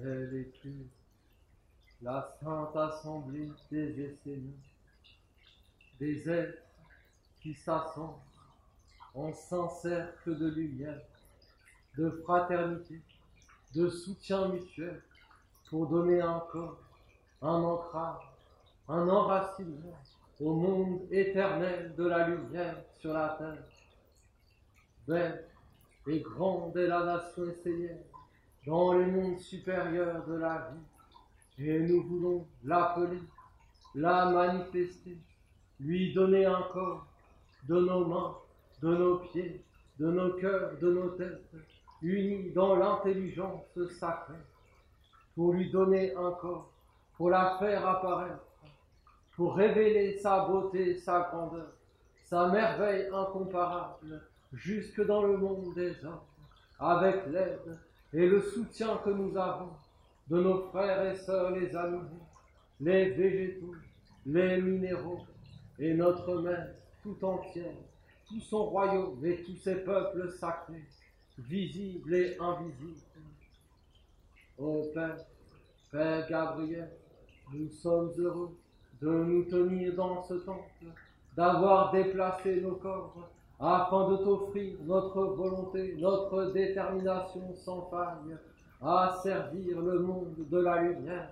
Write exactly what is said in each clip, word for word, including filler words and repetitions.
Quelle est plus la sainte assemblée des Esséniens, des êtres qui s'assemblent en saint cercle de lumière, de fraternité, de soutien mutuel, pour donner encore un ancrage, un enracinement au monde éternel de la lumière sur la terre. Belle et grande est la nation essénienne dans le monde supérieur de la vie, et nous voulons l'appeler, la manifester, lui donner un corps de nos mains, de nos pieds, de nos cœurs, de nos têtes, unis dans l'intelligence sacrée, pour lui donner un corps, pour la faire apparaître, pour révéler sa beauté, sa grandeur, sa merveille incomparable, jusque dans le monde des hommes, avec l'aide et le soutien que nous avons de nos frères et sœurs les animaux, les végétaux, les minéraux, et notre mère tout entière, tout son royaume et tous ses peuples sacrés, visibles et invisibles. Ô Père, Père Gabriel, nous sommes heureux de nous tenir dans ce temple, d'avoir déplacé nos corps, afin de t'offrir notre volonté, notre détermination sans faille, à servir le monde de la lumière,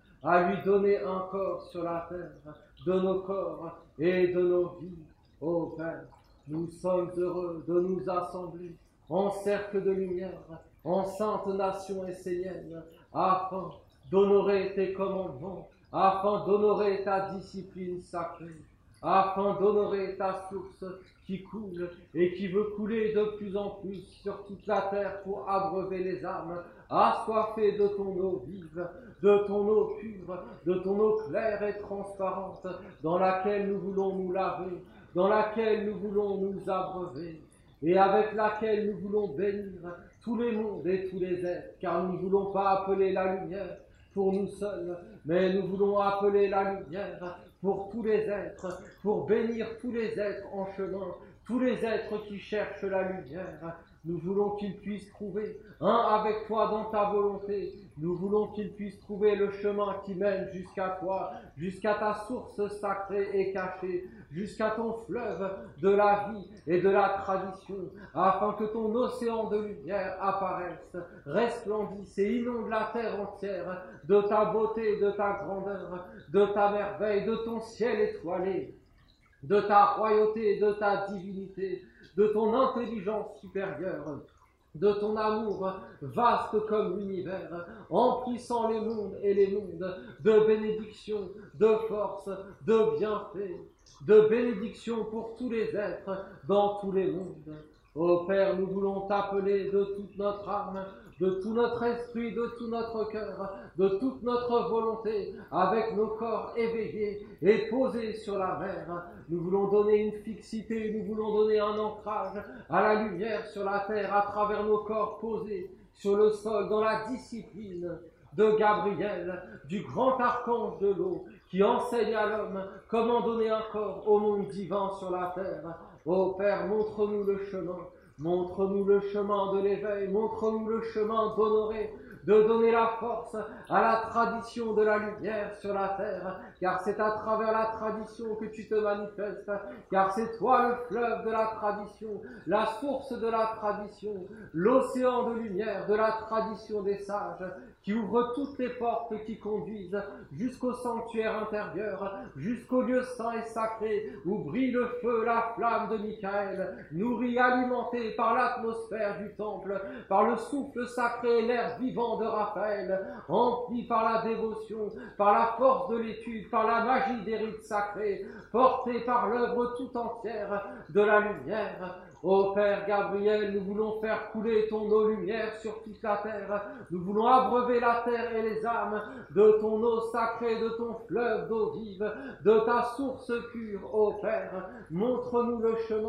à lui donner un corps sur la terre, de nos corps et de nos vies. Ô Père, nous sommes heureux de nous assembler en cercle de lumière, en sainte nation essénienne, afin d'honorer tes commandements, afin d'honorer ta discipline sacrée, afin d'honorer ta source qui coule et qui veut couler de plus en plus sur toute la terre pour abreuver les âmes, assoiffées de ton eau vive, de ton eau pure, de ton eau claire et transparente, dans laquelle nous voulons nous laver, dans laquelle nous voulons nous abreuver, et avec laquelle nous voulons bénir tous les mondes et tous les êtres, car nous ne voulons pas appeler la lumière pour nous seuls, mais nous voulons appeler la lumière pour tous les êtres, pour bénir tous les êtres en chemin, tous les êtres qui cherchent la lumière. Nous voulons qu'ils puissent trouver un avec toi dans ta volonté. Nous voulons qu'ils puissent trouver le chemin qui mène jusqu'à toi, jusqu'à ta source sacrée et cachée, jusqu'à ton fleuve de la vie et de la tradition, afin que ton océan de lumière apparaisse, resplendisse et inonde la terre entière de ta beauté, de ta grandeur, de ta merveille, de ton ciel étoilé, de ta royauté, de ta divinité, de ton intelligence supérieure, de ton amour vaste comme l'univers, emplissant les mondes et les mondes de bénédiction, de force, de bienfait, de bénédiction pour tous les êtres dans tous les mondes. Ô Père, nous voulons t'appeler de toute notre âme, de tout notre esprit, de tout notre cœur, de toute notre volonté, avec nos corps éveillés et posés sur la mer. Nous voulons donner une fixité, nous voulons donner un ancrage à la lumière sur la terre à travers nos corps posés sur le sol dans la discipline de Gabriel, du grand archange de l'eau, qui enseigne à l'homme comment donner un corps au monde divin sur la terre. Ô Père, montre-nous le chemin, montre-nous le chemin de l'éveil, montre-nous le chemin d'honorer, de donner la force à la tradition de la lumière sur la terre, car c'est à travers la tradition que tu te manifestes, car c'est toi le fleuve de la tradition, la source de la tradition, l'océan de lumière de la tradition des sages, qui ouvre toutes les portes qui conduisent jusqu'au sanctuaire intérieur, jusqu'au lieu saint et sacré, où brille le feu, la flamme de Michael, nourri, alimenté par l'atmosphère du temple, par le souffle sacré et l'air vivant de Raphaël, empli par la dévotion, par la force de l'étude, par la magie des rites sacrés, porté par l'œuvre tout entière de la lumière. Ô Père Gabriel, nous voulons faire couler ton eau lumière sur toute la terre. Nous voulons abreuver la terre et les âmes de ton eau sacrée, de ton fleuve d'eau vive, de ta source pure. Ô Père, montre-nous le chemin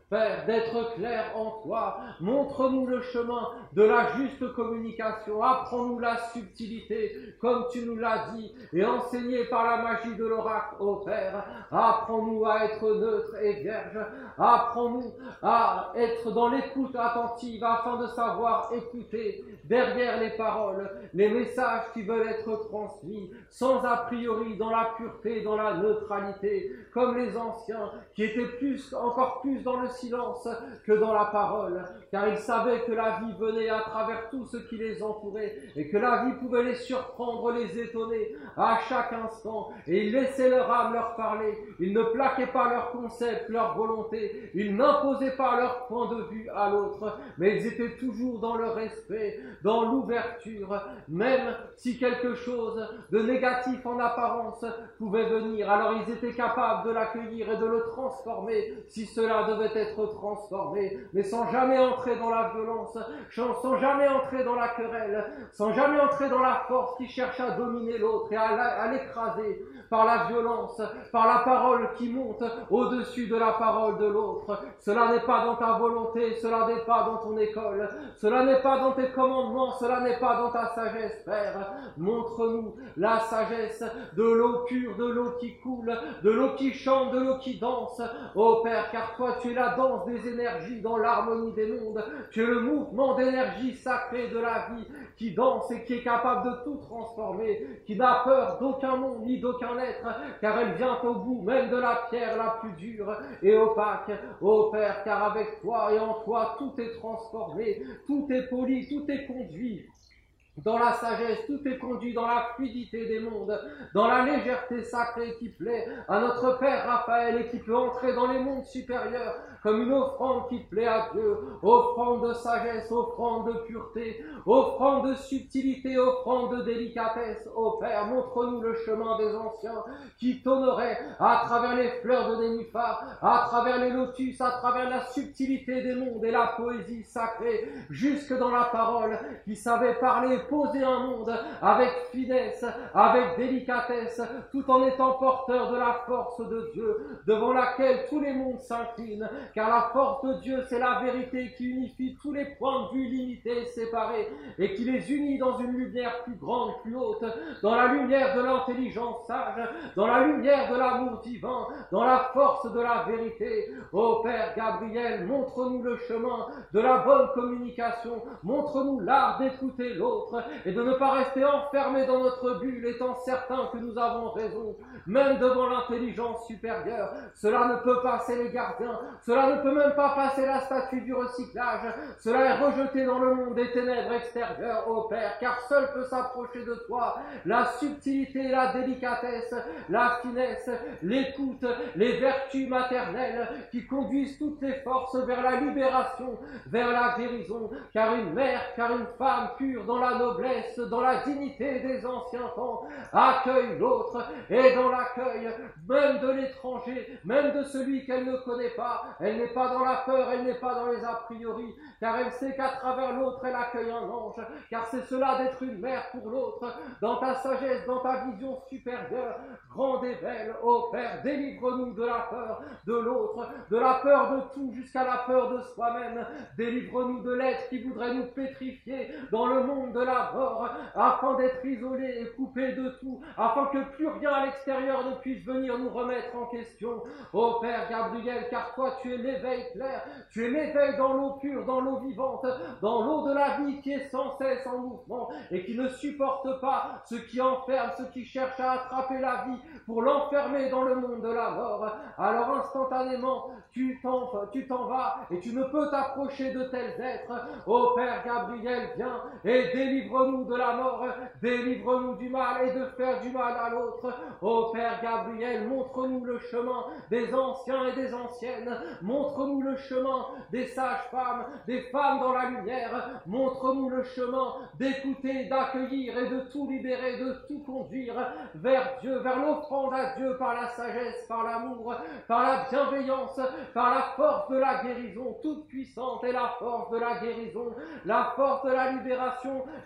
Père, d'être clair en toi. Montre-nous le chemin de la juste communication. Apprends-nous la subtilité, comme tu nous l'as dit, et enseigné par la magie de l'oracle, ô Père. Apprends-nous à être neutre et vierge. Apprends-nous à être dans l'écoute attentive, afin de savoir écouter derrière les paroles, les messages qui veulent être transmis, sans a priori, dans la pureté, dans la neutralité, comme les anciens, qui étaient plus, encore plus dans le silence que dans la parole, car ils savaient que la vie venait à travers tout ce qui les entourait, et que la vie pouvait les surprendre, les étonner à chaque instant, et ils laissaient leur âme leur parler. Ils ne plaquaient pas leurs concepts, leur volonté, ils n'imposaient pas leur point de vue à l'autre, mais ils étaient toujours dans le respect, dans l'ouverture, même si quelque chose de négatif en apparence pouvait venir, alors ils étaient capables de l'accueillir et de le transformer, si cela devait être transformé, mais sans jamais entrer dans la violence, sans jamais entrer dans la querelle, sans jamais entrer dans la force qui cherche à dominer l'autre et à l'écraser par la violence, par la parole qui monte au-dessus de la parole de l'autre. Cela n'est pas dans ta volonté, cela n'est pas dans ton école, cela n'est pas dans tes commandements, cela n'est pas dans ta sagesse, Père. Montre-nous la sagesse de l'eau pure, de l'eau qui coule, de l'eau qui chante, de l'eau qui danse, ô Père, car toi tu es la danse des énergies dans l'harmonie des mondes, tu es le mouvement d'énergie sacrée de la vie qui danse et qui est capable de tout transformer, qui n'a peur d'aucun monde ni d'aucun être, car elle vient au bout même de la pierre la plus dure et opaque, ô Père, car avec toi et en toi tout est transformé, tout est poli, tout est conduit dans la sagesse, tout est conduit dans la fluidité des mondes, dans la légèreté sacrée qui plaît à notre Père Raphaël et qui peut entrer dans les mondes supérieurs comme une offrande qui plaît à Dieu, offrande de sagesse, offrande de pureté, offrande de subtilité, offrande de délicatesse. Ô Père, montre-nous le chemin des anciens qui t'honoraient à travers les fleurs de nénuphar, à travers les lotus, à travers la subtilité des mondes et la poésie sacrée, jusque dans la parole, qui savait parler, poser un monde avec finesse, avec délicatesse, tout en étant porteur de la force de Dieu, devant laquelle tous les mondes s'inclinent, car la force de Dieu, c'est la vérité qui unifie tous les points de vue limités et séparés, et qui les unit dans une lumière plus grande, plus haute, dans la lumière de l'intelligence sage, dans la lumière de l'amour divin, dans la force de la vérité. Ô Père Gabriel, montre-nous le chemin de la bonne communication, montre-nous l'art d'écouter l'autre, et de ne pas rester enfermés dans notre bulle, étant certains que nous avons raison, même devant l'intelligence supérieure. Cela ne peut passer les gardiens, cela ne peut même pas passer la statue du recyclage, cela est rejeté dans le monde des ténèbres extérieures, ô Père, car seul peut s'approcher de toi la subtilité, la délicatesse, la finesse, l'écoute, les vertus maternelles qui conduisent toutes les forces vers la libération, vers la guérison, car une mère, car une femme pure dans la noblesse, dans la dignité des anciens temps, accueille l'autre, et dans l'accueil même de l'étranger, même de celui qu'elle ne connaît pas, elle n'est pas dans la peur, elle n'est pas dans les a priori, car elle sait qu'à travers l'autre elle accueille un ange, car c'est cela d'être une mère pour l'autre, dans ta sagesse, dans ta vision supérieure, grande et belle. Ô Père, délivre-nous de la peur de l'autre, de la peur de tout jusqu'à la peur de soi-même, délivre-nous de l'être qui voudrait nous pétrifier dans le monde de la mort, afin d'être isolés et coupés de tout, afin que plus rien à l'extérieur ne puisse venir nous remettre en question. Ô Père Gabriel, car toi tu es l'éveil clair, tu es l'éveil dans l'eau pure, dans l'eau vivante, dans l'eau de la vie qui est sans cesse en mouvement et qui ne supporte pas ce qui enferme, ce qui cherche à attraper la vie pour l'enfermer dans le monde de la mort. Alors instantanément, tu t'en, tu t'en vas et tu ne peux t'approcher de tels êtres. Ô Père Gabriel, viens et délivre-nous de la mort, délivre-nous du mal et de faire du mal à l'autre. Ô Père Gabriel, montre-nous le chemin des anciens et des anciennes, montre-nous le chemin des sages-femmes, des femmes dans la lumière, montre-nous le chemin d'écouter, d'accueillir et de tout libérer, de tout conduire vers Dieu, vers l'offrande à Dieu par la sagesse, par l'amour, par la bienveillance, par la force de la guérison toute puissante et la force de la guérison, la force de la libération,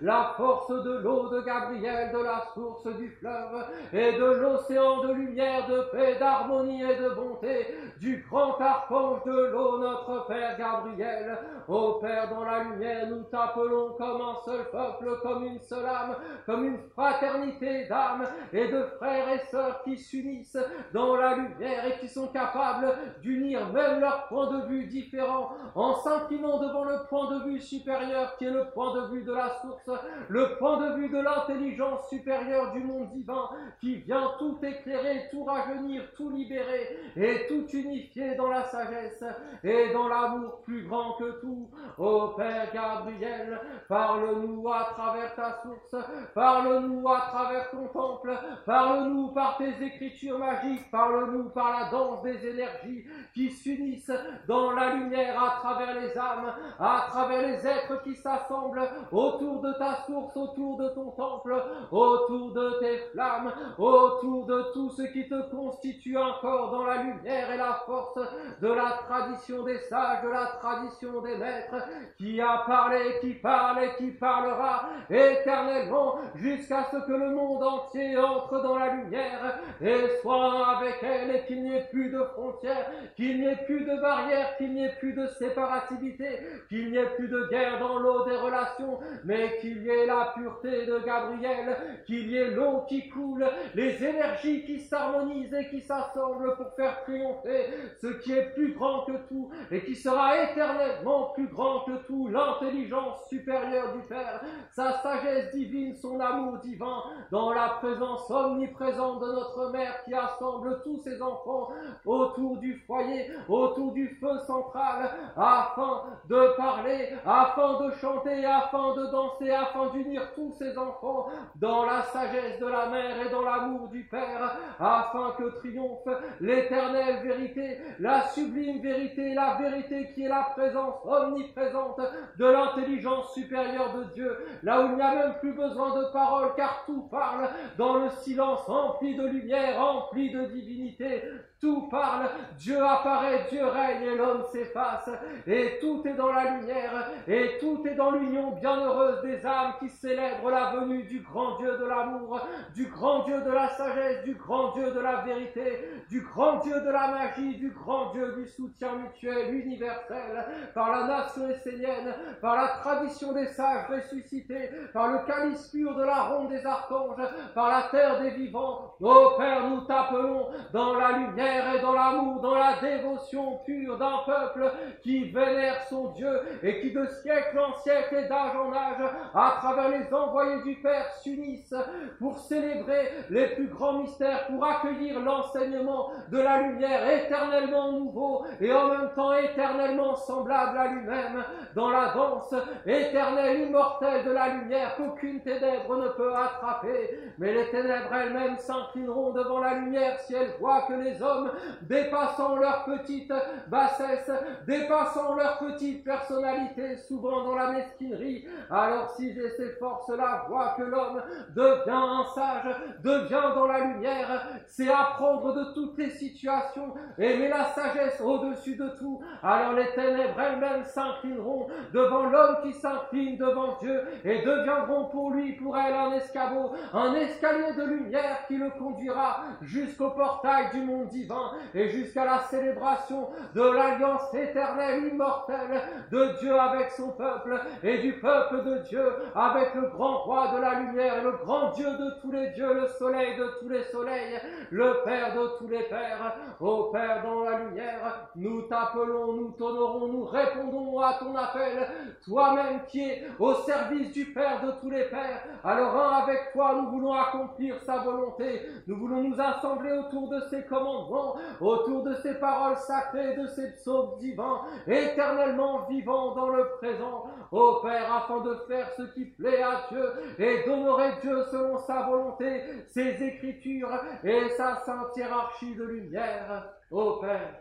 la force de l'eau de Gabriel, de la source du fleuve, et de l'océan de lumière, de paix, d'harmonie et de bonté, du grand archange de l'eau, notre Père Gabriel. Ô Père, dans la lumière, nous t'appelons comme un seul peuple, comme une seule âme, comme une fraternité d'âmes et de frères et sœurs qui s'unissent dans la lumière et qui sont capables d'unir même leurs points de vue différents en s'inclinant devant le point de vue supérieur qui est le point de vue de la source, le point de vue de l'intelligence supérieure du monde divin qui vient tout éclairer, tout rajeunir, tout libérer et tout unifier dans la sagesse et dans l'amour plus grand que tout. Ô Père Gabriel, parle-nous à travers ta source, parle-nous à travers ton temple, parle-nous par tes écritures magiques, parle-nous par la danse des énergies qui s'unissent dans la lumière à travers les âmes, à travers les êtres qui s'assemblent autour de ta source, autour de ton temple, autour de tes flammes, autour de tout ce qui te constitue encore dans la lumière et la force de la tradition des sages, de la tradition des maîtres, qui a parlé, qui parle et qui parlera éternellement jusqu'à ce que le monde entier entre dans la lumière et soit avec elle et qu'il n'y ait plus de frontières, qu'il n'y ait plus de barrières, qu'il n'y ait plus de séparativité, qu'il n'y ait plus de guerre dans l'eau des relations, mais qu'il y ait la pureté de Gabriel, qu'il y ait l'eau qui coule, les énergies qui s'harmonisent et qui s'assemblent pour faire triompher ce qui est plus grand que tout et qui sera éternellement plus grand que tout, l'intelligence supérieure du Père, sa sagesse divine, son amour divin, dans la présence omniprésente de notre Mère qui assemble tous ses enfants autour du foyer, autour du feu central, afin de parler, afin de chanter, afin de danser, afin d'unir tous ses enfants dans la sagesse de la Mère et dans l'amour du Père, afin que triomphe l'éternelle vérité, la sublime vérité, la vérité qui est la présence omniprésente de l'intelligence supérieure de Dieu, là où il n'y a même plus besoin de paroles, car tout parle dans le silence empli de lumière, empli de divinité. Tout parle, Dieu apparaît, Dieu règne et l'homme s'efface. Et tout est dans la lumière, et tout est dans l'union bienheureuse des âmes qui célèbrent la venue du grand Dieu de l'amour, du grand Dieu de la sagesse, du grand Dieu de la vérité, du grand Dieu de la magie, du grand Dieu du soutien mutuel universel, par la nation essénienne, par la tradition des sages ressuscités, par le calice pur de la ronde des archanges, par la terre des vivants. Ô Père, nous t'appelons dans la lumière et dans l'amour, dans la dévotion pure d'un peuple qui vénère son Dieu et qui de siècle en siècle et d'âge en âge, à travers les envoyés du Père, s'unissent pour célébrer les plus grands mystères, pour accueillir l'enseignement de la lumière éternellement nouveau et en même temps éternellement semblable à lui-même, dans la danse éternelle, immortelle de la lumière qu'aucune ténèbre ne peut attraper. Mais les ténèbres elles-mêmes s'inclineront devant la lumière si elles voient que les hommes, dépassant leur petite bassesse, dépassant leur petite personnalité, souvent dans la mesquinerie, alors si ces forces-là voient que l'homme devient un sage, devient dans la lumière, c'est apprendre de toutes les situations, aimer la sagesse au-dessus de tout, alors les ténèbres elles-mêmes s'inclineront devant l'homme qui s'incline devant Dieu et deviendront pour lui, pour elle, un escabeau, un escalier de lumière qui le conduira jusqu'au portail du monde divin et jusqu'à la célébration de l'alliance éternelle, immortelle de Dieu avec son peuple et du peuple de Dieu avec le grand roi de la lumière et le grand Dieu de tous les dieux, le soleil de tous les soleils, le Père de tous les pères. Ô Père dans la lumière, nous t'appelons, nous t'honorons, nous répondons à ton appel, toi-même qui es au service du Père de tous les pères. Alors un avec toi, nous voulons accomplir sa volonté, nous voulons nous assembler autour de ses commandements, autour de ses paroles sacrées, de ses psaumes divins, éternellement vivants dans le présent, ô Père, afin de faire ce qui plaît à Dieu et d'honorer Dieu selon sa volonté, ses écritures et sa sainte hiérarchie de lumière. Ô Père,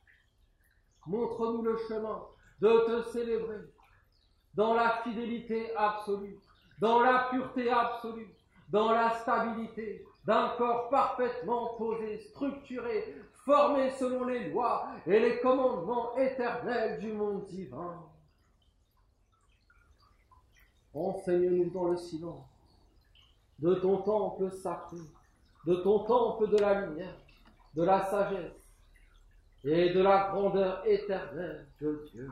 montre-nous le chemin de te célébrer dans la fidélité absolue, dans la pureté absolue, dans la stabilité d'un corps parfaitement posé, structuré, formé selon les lois et les commandements éternels du monde divin. enseigne-nous dans le silence de ton temple sacré, de ton temple de la lumière, de la sagesse et de la grandeur éternelle de Dieu.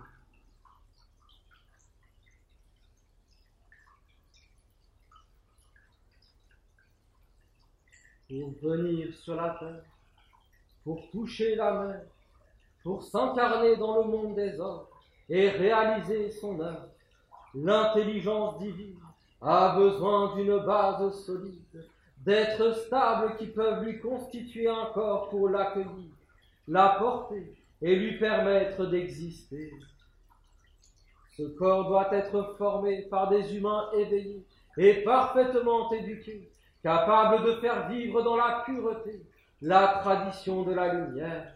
Pour venir sur la terre, pour toucher la mer, pour s'incarner dans le monde des hommes et réaliser son œuvre, l'intelligence divine a besoin d'une base solide, d'êtres stables qui peuvent lui constituer un corps pour l'accueillir, la porter et lui permettre d'exister. Ce corps doit être formé par des humains éveillés et parfaitement éduqués, capables de faire vivre dans la pureté la tradition de la lumière.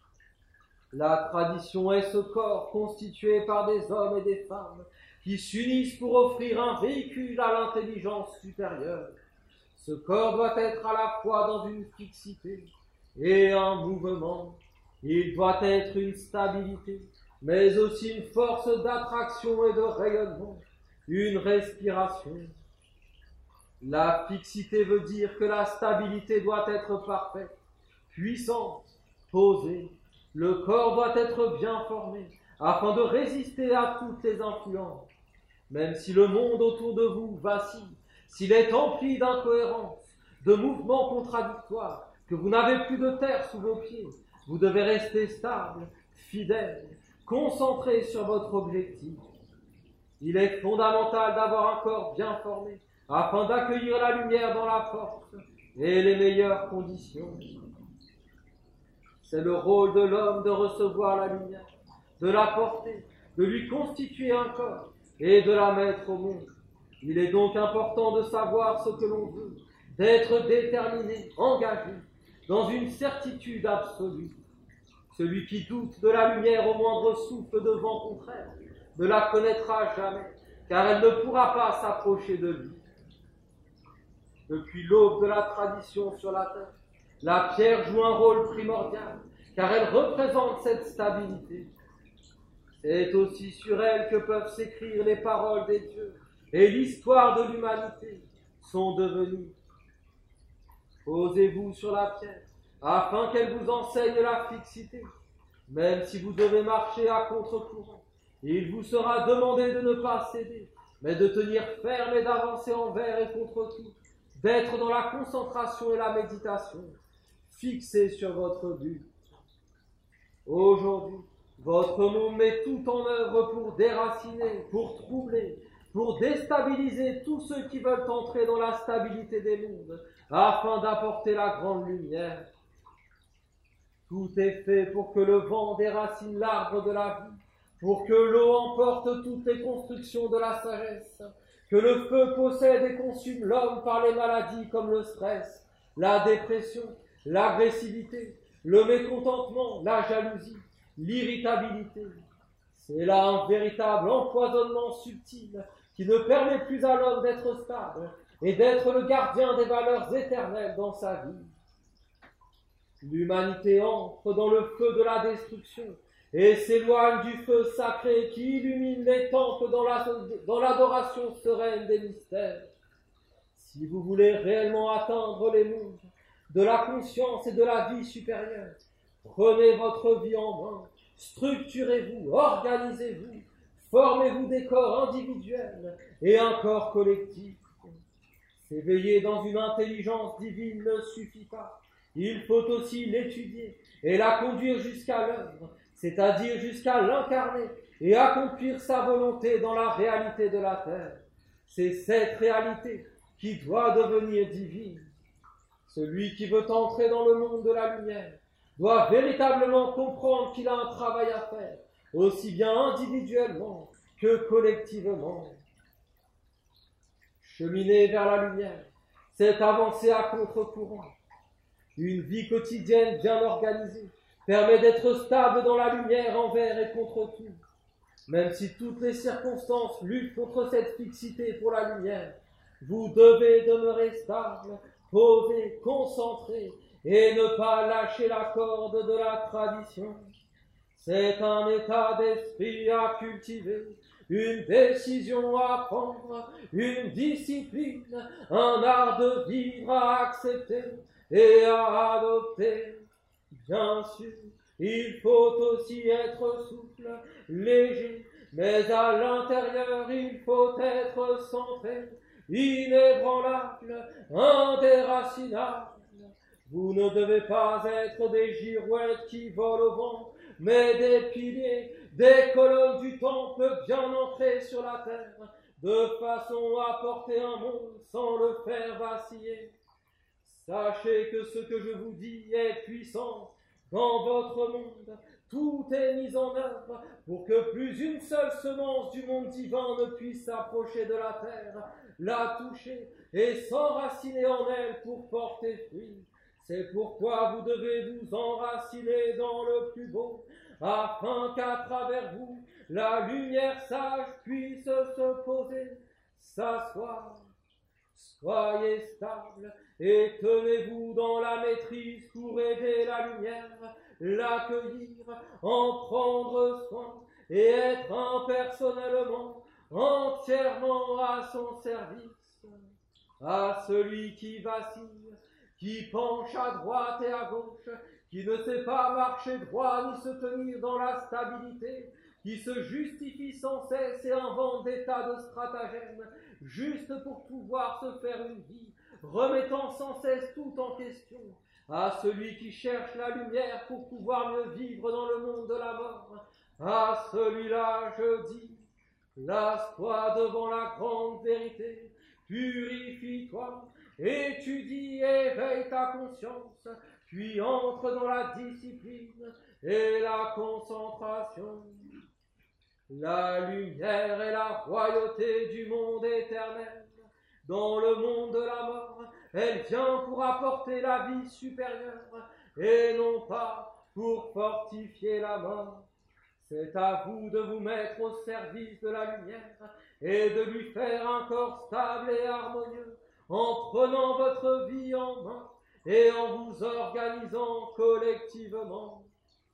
La tradition est ce corps constitué par des hommes et des femmes qui s'unissent pour offrir un véhicule à l'intelligence supérieure. Ce corps doit être à la fois dans une fixité et un mouvement. Il doit être une stabilité, mais aussi une force d'attraction et de rayonnement, une respiration. La fixité veut dire que la stabilité doit être parfaite, puissante, posée. Le corps doit être bien formé, afin de résister à toutes les influences. Même si le monde autour de vous vacille, s'il est empli d'incohérences, de mouvements contradictoires, que vous n'avez plus de terre sous vos pieds, vous devez rester stable, fidèle, concentré sur votre objectif. Il est fondamental d'avoir un corps bien formé, afin d'accueillir la lumière dans la force et les meilleures conditions. C'est le rôle de l'homme de recevoir la lumière, de la porter, de lui constituer un corps et de la mettre au monde. Il est donc important de savoir ce que l'on veut, d'être déterminé, engagé, dans une certitude absolue. Celui qui doute de la lumière au moindre souffle de vent contraire ne la connaîtra jamais, car elle ne pourra pas s'approcher de lui. Depuis l'aube de la tradition sur la terre, la pierre joue un rôle primordial, car elle représente cette stabilité. C'est aussi sur elle que peuvent s'écrire les paroles des dieux, et l'histoire de l'humanité sont devenues. Posez-vous sur la pierre, afin qu'elle vous enseigne la fixité. Même si vous devez marcher à contre-courant, il vous sera demandé de ne pas céder, mais de tenir ferme et d'avancer envers et contre tout, d'être dans la concentration et la méditation, fixé sur votre but. Aujourd'hui, votre monde met tout en œuvre pour déraciner, pour troubler, pour déstabiliser tous ceux qui veulent entrer dans la stabilité des mondes, afin d'apporter la grande lumière. Tout est fait pour que le vent déracine l'arbre de la vie, pour que l'eau emporte toutes les constructions de la sagesse, que le feu possède et consume l'homme par les maladies comme le stress, la dépression, l'agressivité, le mécontentement, la jalousie, l'irritabilité. C'est là un véritable empoisonnement subtil qui ne permet plus à l'homme d'être stable et d'être le gardien des valeurs éternelles dans sa vie. L'humanité entre dans le feu de la destruction et s'éloigne du feu sacré qui illumine les temples dans, la, dans l'adoration sereine des mystères. Si vous voulez réellement atteindre les mondes de la conscience et de la vie supérieure, prenez votre vie en main, structurez-vous, organisez-vous, formez-vous des corps individuels et un corps collectif. S'éveiller dans une intelligence divine ne suffit pas. Il faut aussi l'étudier et la conduire jusqu'à l'œuvre, c'est-à-dire jusqu'à l'incarner et accomplir sa volonté dans la réalité de la terre. C'est cette réalité qui doit devenir divine. Celui qui veut entrer dans le monde de la lumière doit véritablement comprendre qu'il a un travail à faire, aussi bien individuellement que collectivement. Cheminer vers la lumière, c'est avancer à contre-courant. Une vie quotidienne bien organisée permet d'être stable dans la lumière envers et contre tout. Même si toutes les circonstances luttent contre cette fixité pour la lumière, vous devez demeurer stable, posé, concentré et ne pas lâcher la corde de la tradition. C'est un état d'esprit à cultiver, une décision à prendre, une discipline, un art de vivre à accepter et à adopter. Bien sûr, il faut aussi être souple, léger, mais à l'intérieur il faut être centré, inébranlable, indéracinable. Vous ne devez pas être des girouettes qui volent au vent, mais des piliers, des colonnes du temple bien ancrées sur la terre, de façon à porter un monde sans le faire vaciller. Sachez que ce que je vous dis est puissant. Dans votre monde, tout est mis en œuvre pour que plus une seule semence du monde divin ne puisse s'approcher de la terre, la toucher et s'enraciner en elle pour porter fruit. C'est pourquoi vous devez vous enraciner dans le plus beau, afin qu'à travers vous, la lumière sage puisse se poser, s'asseoir. Soyez stable et tenez-vous dans la maîtrise pour aider la lumière, l'accueillir, en prendre soin et être impersonnellement, entièrement à son service. À celui qui vacille, qui penche à droite et à gauche, qui ne sait pas marcher droit ni se tenir dans la stabilité, qui se justifie sans cesse et invente des tas de stratagèmes, juste pour pouvoir se faire une vie, remettant sans cesse tout en question. À celui qui cherche la lumière pour pouvoir mieux vivre dans le monde de la mort, à celui-là je dis, place-toi devant la grande vérité, purifie-toi, étudie et éveille ta conscience, puis entre dans la discipline et la concentration. La lumière est la royauté du monde éternel. Dans le monde de la mort, elle vient pour apporter la vie supérieure et non pas pour fortifier la mort. C'est à vous de vous mettre au service de la lumière et de lui faire un corps stable et harmonieux en prenant votre vie en main et en vous organisant collectivement.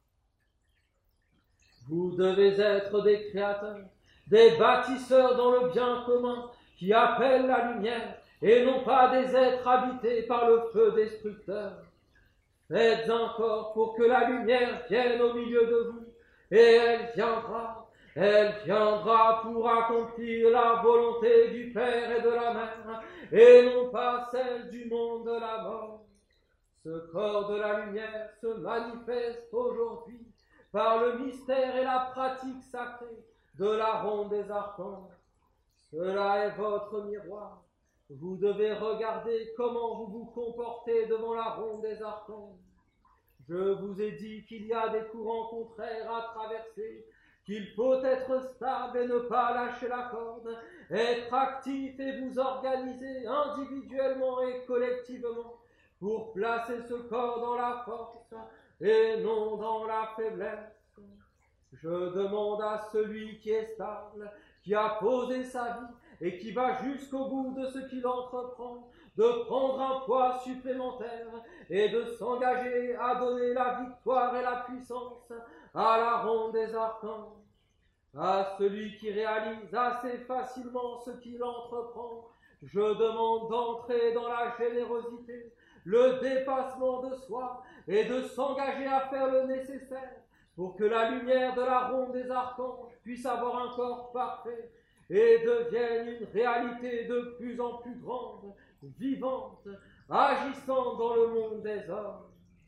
Vous devez être des créateurs, des bâtisseurs dans le bien commun qui appellent la lumière et non pas des êtres habités par le feu destructeur. Faites encore pour que la lumière vienne au milieu de vous et elle viendra, elle viendra pour accomplir la volonté du Père et de la Mère et non pas celle du monde de la mort. Ce corps de la lumière se manifeste aujourd'hui par le mystère et la pratique sacrée de la ronde des archanges. Cela est votre miroir. Vous devez regarder comment vous vous comportez devant la ronde des archanges. Je vous ai dit qu'il y a des courants contraires à traverser, qu'il faut être stable et ne pas lâcher la corde, être actif et vous organiser individuellement et collectivement pour placer ce corps dans la force et non dans la faiblesse. Je demande à celui qui est stable, qui a posé sa vie et qui va jusqu'au bout de ce qu'il entreprend, de prendre un poids supplémentaire et de s'engager à donner la victoire et la puissance à la ronde des archanges. À celui qui réalise assez facilement ce qu'il entreprend, je demande d'entrer dans la générosité, le dépassement de soi et de s'engager à faire le nécessaire pour que la lumière de la ronde des archanges puisse avoir un corps parfait et devienne une réalité de plus en plus grande, vivante, agissant dans le monde des hommes.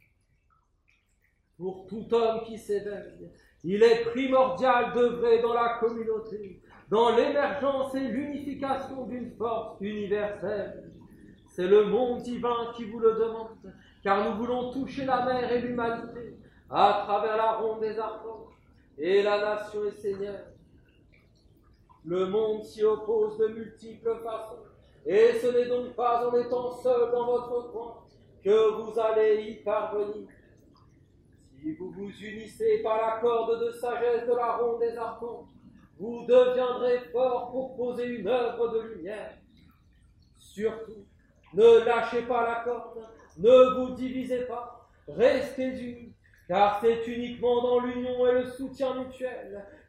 Pour tout homme qui s'éveille, il est primordial d'œuvrer dans la communauté, dans l'émergence et l'unification d'une force universelle. C'est le monde divin qui vous le demande, car nous voulons toucher la mer et l'humanité à travers la ronde des archanges et la nation et Seigneur. Le monde s'y oppose de multiples façons, et ce n'est donc pas en étant seul dans votre coin que vous allez y parvenir. Si vous vous unissez par la corde de sagesse de la ronde des archanges, vous deviendrez fort pour poser une œuvre de lumière. Surtout, ne lâchez pas la corde, ne vous divisez pas, restez unis, car c'est uniquement dans l'union et le soutien mutuel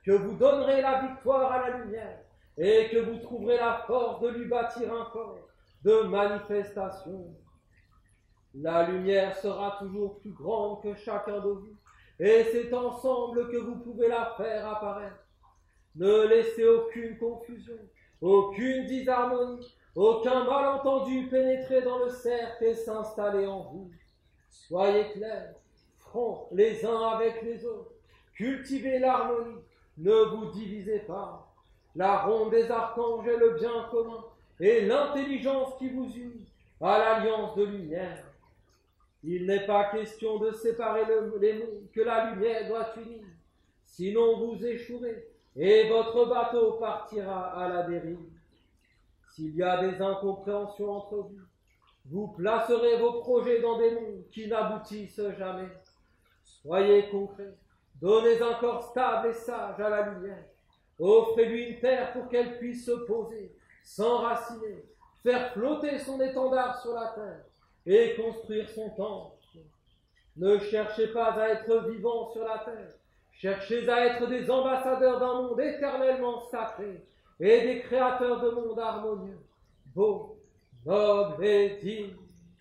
que vous donnerez la victoire à la lumière et que vous trouverez la force de lui bâtir un corps de manifestation. La lumière sera toujours plus grande que chacun de vous, et c'est ensemble que vous pouvez la faire apparaître. Ne laissez aucune confusion, aucune disharmonie, aucun malentendu pénétrer dans le cercle et s'installer en vous. Soyez clairs, francs les uns avec les autres, cultivez l'harmonie, ne vous divisez pas. La ronde des archanges est le bien commun et l'intelligence qui vous unit à l'alliance de lumière. Il n'est pas question de séparer le, les mondes que la lumière doit unir, sinon vous échouerez et votre bateau partira à la dérive. S'il y a des incompréhensions entre vous, vous placerez vos projets dans des mondes qui n'aboutissent jamais. Soyez concrets, donnez un corps stable et sage à la lumière. Offrez-lui une terre pour qu'elle puisse se poser, s'enraciner, faire flotter son étendard sur la terre et construire son temple. Ne cherchez pas à être vivants sur la terre, cherchez à être des ambassadeurs d'un monde éternellement sacré et des créateurs de mondes harmonieux, beaux, nobles et dignes.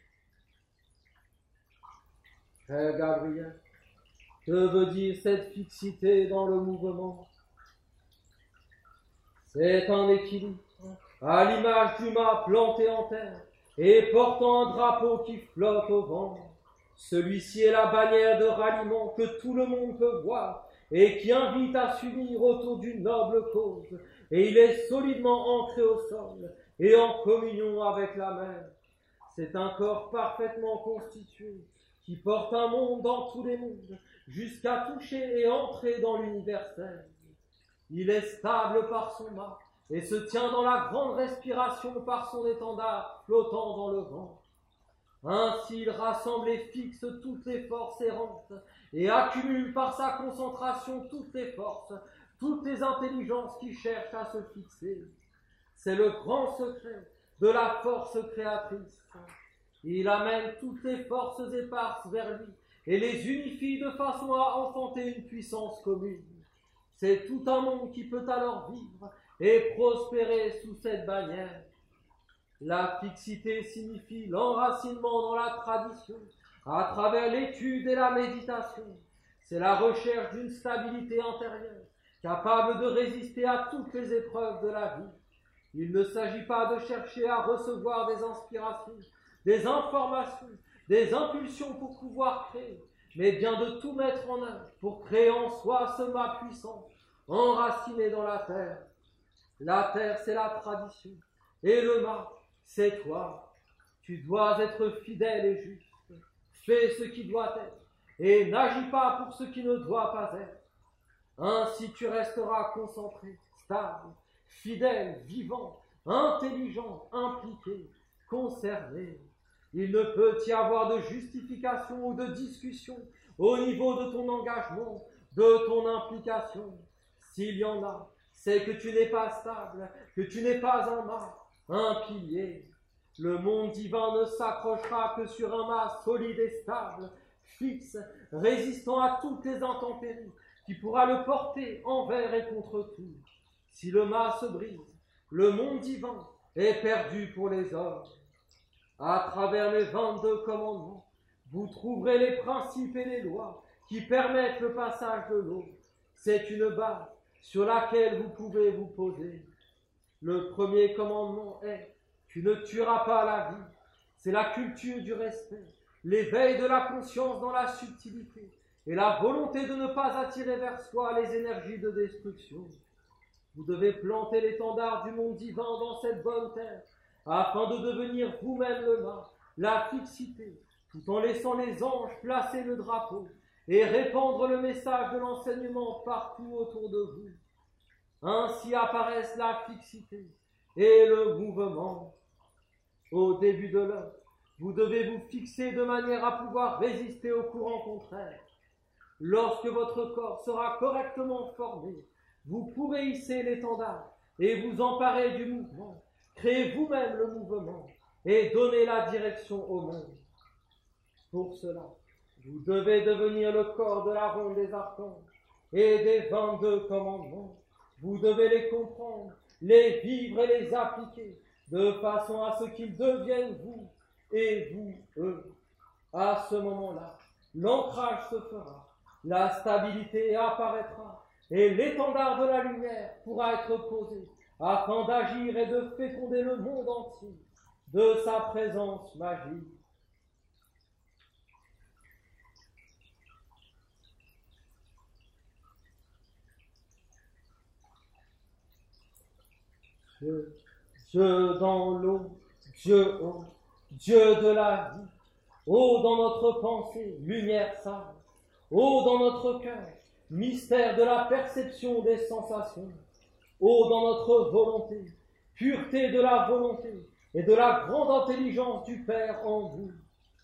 Frère Gabriel, que veut dire cette fixité dans le mouvement? C'est un équilibre, à l'image du mât planté en terre et portant un drapeau qui flotte au vent. Celui-ci est la bannière de ralliement que tout le monde peut voir et qui invite à s'unir autour d'une noble cause. Et il est solidement ancré au sol et en communion avec la mer. C'est un corps parfaitement constitué qui porte un monde dans tous les mondes jusqu'à toucher et entrer dans l'universel. Il est stable par son mât et se tient dans la grande respiration par son étendard flottant dans le vent. Ainsi il rassemble et fixe toutes les forces errantes et accumule par sa concentration toutes les forces, toutes les intelligences qui cherchent à se fixer. C'est le grand secret de la force créatrice. Il amène toutes les forces éparses vers lui et les unifie de façon à enfanter une puissance commune. C'est tout un monde qui peut alors vivre et prospérer sous cette bannière. La fixité signifie l'enracinement dans la tradition, à travers l'étude et la méditation. C'est la recherche d'une stabilité intérieure, capable de résister à toutes les épreuves de la vie. Il ne s'agit pas de chercher à recevoir des inspirations, des informations, des impulsions pour pouvoir créer, mais bien de tout mettre en œuvre pour créer en soi ce mât puissant, enraciné dans la terre. La terre, c'est la tradition, et le mât, c'est toi. Tu dois être fidèle et juste. Fais ce qui doit être, et n'agis pas pour ce qui ne doit pas être. Ainsi tu resteras concentré, stable, fidèle, vivant, intelligent, impliqué, concerné. Il ne peut y avoir de justification ou de discussion au niveau de ton engagement, de ton implication. S'il y en a, c'est que tu n'es pas stable, que tu n'es pas un mât, un pilier. Le monde divin ne s'accrochera que sur un mât solide et stable, fixe, résistant à toutes les intempéries, qui pourra le porter envers et contre tout. Si le mât se brise, le monde divin est perdu pour les hommes. À travers les vingt-deux commandements, vous trouverez les principes et les lois qui permettent le passage de l'eau. C'est une base sur laquelle vous pouvez vous poser. Le premier commandement est « Tu ne tueras pas la vie ». C'est la culture du respect, l'éveil de la conscience dans la subtilité et la volonté de ne pas attirer vers soi les énergies de destruction. Vous devez planter l'étendard du monde divin dans cette bonne terre afin de devenir vous-même le mât, la fixité, tout en laissant les anges placer le drapeau et répandre le message de l'enseignement partout autour de vous. Ainsi apparaissent la fixité et le mouvement. Au début de l'œuvre, vous devez vous fixer de manière à pouvoir résister au courant contraire. Lorsque votre corps sera correctement formé, vous pourrez hisser l'étendard et vous emparer du mouvement, créer vous-même le mouvement et donner la direction au monde. Pour cela, vous devez devenir le corps de la ronde des archanges, et des vingt-deux commandements. Vous devez les comprendre, les vivre et les appliquer, de façon à ce qu'ils deviennent vous et vous eux. À ce moment-là, l'ancrage se fera, la stabilité apparaîtra, et l'étendard de la lumière pourra être posé, afin d'agir et de féconder le monde entier de sa présence magique. Dieu, Dieu dans l'eau, Dieu haut, Dieu de la vie, ô dans notre pensée, lumière sainte, ô dans notre cœur, mystère de la perception des sensations, ô dans notre volonté, pureté de la volonté et de la grande intelligence du Père en vous.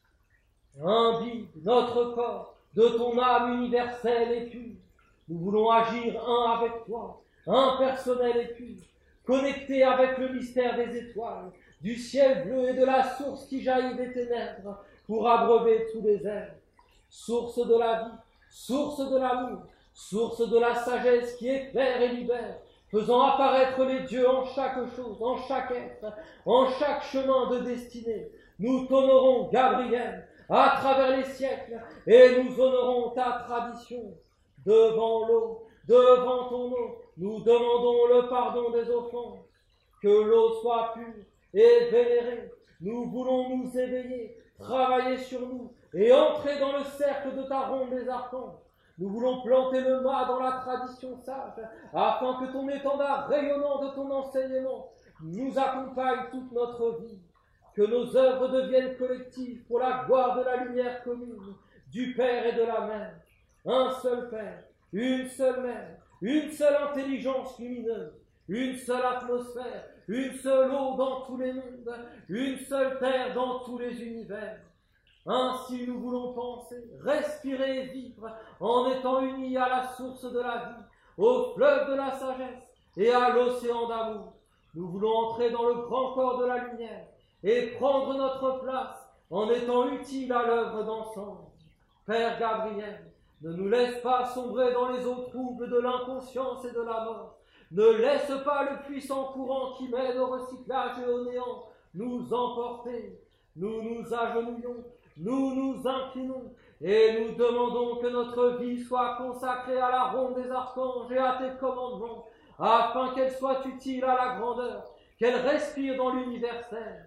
Imbibe notre corps de ton âme universelle et pure. Nous voulons agir un avec toi, impersonnel et pur, connecté avec le mystère des étoiles, du ciel bleu et de la source qui jaillit des ténèbres pour abreuver tous les êtres. Source de la vie, source de l'amour, source de la sagesse qui éclaire et libère, faisant apparaître les dieux en chaque chose, en chaque être, en chaque chemin de destinée. Nous t'honorons, Gabriel, à travers les siècles, et nous honorons ta tradition. Devant l'eau, devant ton eau, nous demandons le pardon des offenses. Que l'eau soit pure et vénérée. Nous voulons nous éveiller, travailler sur nous et entrer dans le cercle de ta ronde des archanges. Nous voulons planter le mât dans la tradition sage, afin que ton étendard rayonnant de ton enseignement nous accompagne toute notre vie. Que nos œuvres deviennent collectives pour la gloire de la lumière commune, du Père et de la Mère. Un seul Père, une seule Mère, une seule intelligence lumineuse, une seule atmosphère, une seule eau dans tous les mondes, une seule terre dans tous les univers. Ainsi nous voulons penser, respirer et vivre en étant unis à la source de la vie, au fleuve de la sagesse et à l'océan d'amour. Nous voulons entrer dans le grand corps de la lumière et prendre notre place en étant utiles à l'œuvre d'ensemble. Père Gabriel, ne nous laisse pas sombrer dans les eaux troubles de l'inconscience et de la mort. Ne laisse pas le puissant courant qui mène au recyclage et au néant nous emporter. Nous nous agenouillons, nous nous inclinons et nous demandons que notre vie soit consacrée à la ronde des archanges et à tes commandements, afin qu'elle soit utile à la grandeur, qu'elle respire dans l'universel.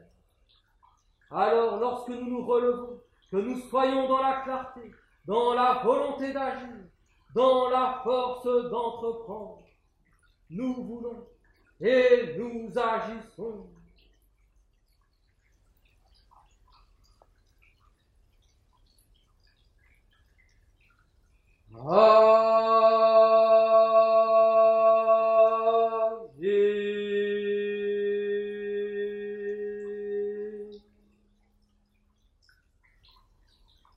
Alors, lorsque nous nous relevons, que nous soyons dans la clarté, dans la volonté d'agir, dans la force d'entreprendre. Nous voulons et nous agissons. Ah.